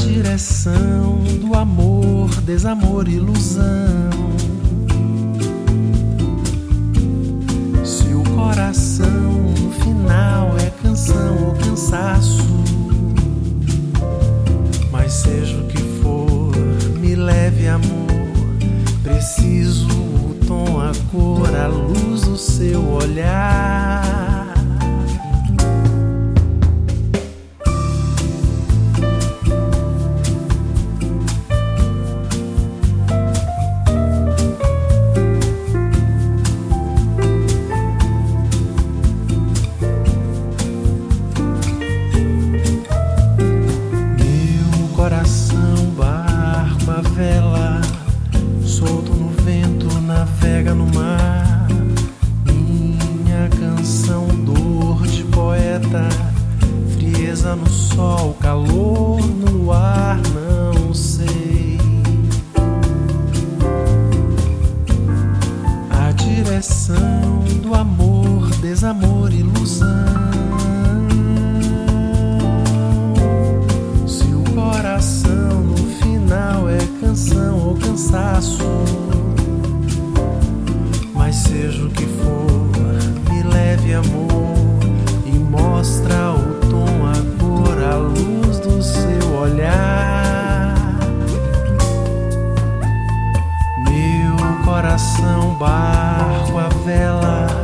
direção do amor, desamor, ilusão. Se o coração no final é canção ou cansaço, mas seja o que for, me leve amor. Preciso o tom, a cor, a luz do seu olhar. Solto no vento, navega no mar. Minha canção, dor de poeta, frieza no sol, calor no luar, não sei. A direção do amor, desamor, ilusão. Se o coração no final é canção ou cansaço, mas seja o que for, me leve amor e mostra o tom, a cor, a luz do seu olhar. Meu coração, barco, a vela,